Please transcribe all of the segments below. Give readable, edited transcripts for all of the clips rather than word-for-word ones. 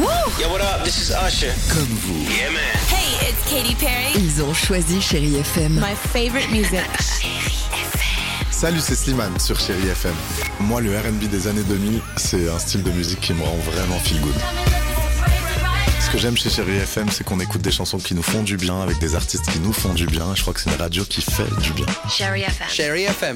Yo, what up? This is Usher. Comme vous, Yeah, man. Hey, it's Katy Perry. ils ont choisi Chérie FM. My favorite music. Salut, c'est Slimane sur Chérie FM. Moi, le R&B des années 2000, c'est un style de musique qui me rend vraiment feel good. Ce que j'aime chez Chérie FM, c'est qu'on écoute des chansons qui nous font du bien, avec des artistes qui nous font du bien. Je crois que c'est une radio qui fait du bien. Chérie FM. Chérie FM.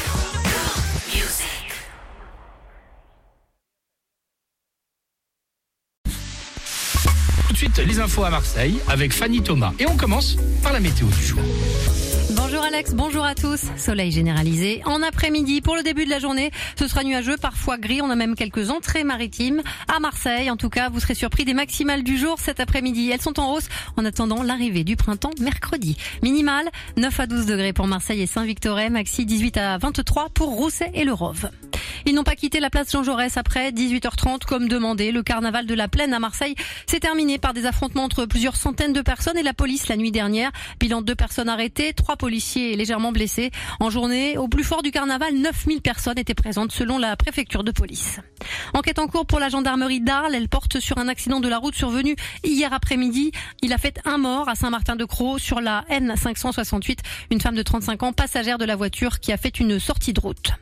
Tout de suite, les infos à Marseille avec Fanny Thomas. Et on commence par la météo du jour. Bonjour Alex, bonjour à tous. Soleil généralisé. En après-midi, pour le début de la journée, ce sera nuageux, parfois gris. On a même quelques entrées maritimes. À Marseille, en tout cas, vous serez surpris des maximales du jour cet après-midi. Elles sont en hausse en attendant l'arrivée du printemps mercredi. Minimal, 9 à 12 degrés pour Marseille et Saint-Victorin. Maxi, 18 à 23 pour Rousset et le Rove. Ils n'ont pas quitté la place Jean Jaurès après 18h30 comme demandé. Le carnaval de la Plaine à Marseille s'est terminé par des affrontements entre plusieurs centaines de personnes et la police la nuit dernière. Bilan de 2 personnes arrêtées, 3 policiers légèrement blessés. En journée, au plus fort du carnaval, 9000 personnes étaient présentes selon la préfecture de police. Enquête en cours pour la gendarmerie d'Arles. Elle porte sur un accident de la route survenu hier après-midi. Il a fait un mort à Saint-Martin-de-Crau sur la N568. Une femme de 35 ans, passagère de la voiture qui a fait une sortie de route.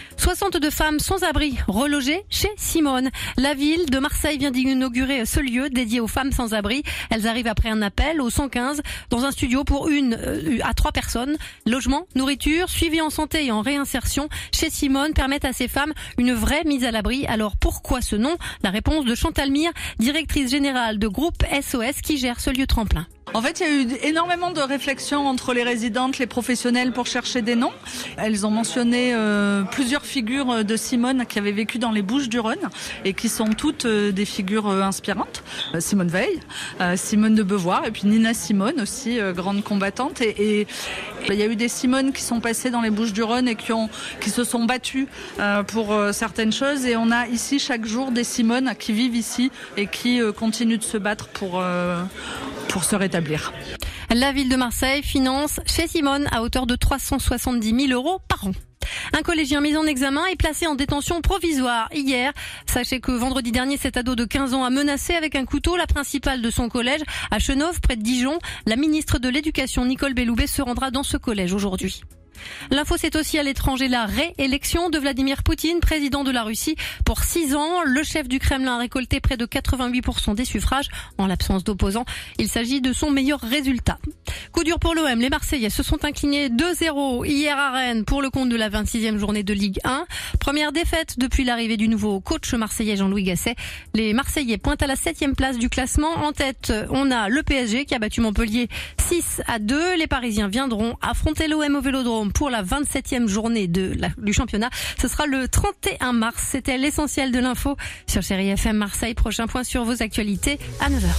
62 femmes sans abri relogées chez Simone. La ville de Marseille vient d'inaugurer ce lieu dédié aux femmes sans abri. Elles arrivent après un appel au 115 dans un studio pour 1 à 3 personnes. Logement, nourriture, suivi en santé et en réinsertion chez Simone permettent à ces femmes une vraie mise à l'abri. Alors pourquoi ce nom? La réponse de Chantal Mire, directrice générale de groupe SOS qui gère ce lieu tremplin. En fait, il y a eu énormément de réflexions entre les résidentes, les professionnels pour chercher des noms. Elles ont mentionné plusieurs figures de Simone qui avaient vécu dans les Bouches-du-Rhône et qui sont toutes des figures inspirantes. Simone Veil, Simone de Beauvoir et puis Nina Simone aussi, grande combattante. Et il y a eu des Simones qui sont passées dans les Bouches-du-Rhône et qui se sont battues pour certaines choses. Et on a ici chaque jour des Simones qui vivent ici et qui continuent de se battre pour se rétablir. La ville de Marseille finance chez Simone à hauteur de 370 000 € par an. Un collégien mis en examen est placé en détention provisoire hier. Sachez que vendredi dernier, cet ado de 15 ans a menacé avec un couteau la principale de son collège à Chenôve, près de Dijon. La ministre de l'Éducation, Nicole Belloubet, se rendra dans ce collège aujourd'hui. L'info, c'est aussi à l'étranger la réélection de Vladimir Poutine, président de la Russie, pour 6 ans. Le chef du Kremlin a récolté près de 88% des suffrages en l'absence d'opposants. Il s'agit de son meilleur résultat. Coup dur pour l'OM, les Marseillais se sont inclinés 2-0 hier à Rennes pour le compte de la 26e journée de Ligue 1. Première défaite depuis l'arrivée du nouveau coach marseillais Jean-Louis Gasset. Les Marseillais pointent à la 7e place du classement. En tête, on a le PSG qui a battu Montpellier 6-2. Les Parisiens viendront affronter l'OM au Vélodrome pour la 27e journée du championnat. Ce sera le 31 mars. C'était l'essentiel de l'info sur Chérie FM Marseille. Prochain point sur vos actualités à 9h.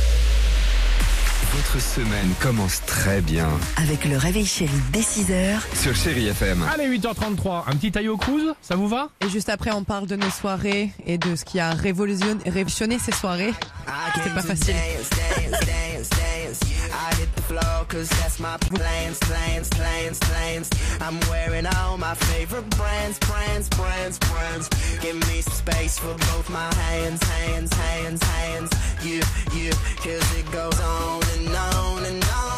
Votre semaine commence très bien avec le réveil chéri dès 6h sur Chérie FM. Allez, 8h33, un petit Tayo Cruz, ça vous va? Et juste après, on parle de nos soirées et de ce qui a révolutionné ces soirées. C'était pas facile. I hit the floor cause that's my plans. I'm wearing all my favorite brands. Give me some space for both my hands. You, cause it goes on and on and on.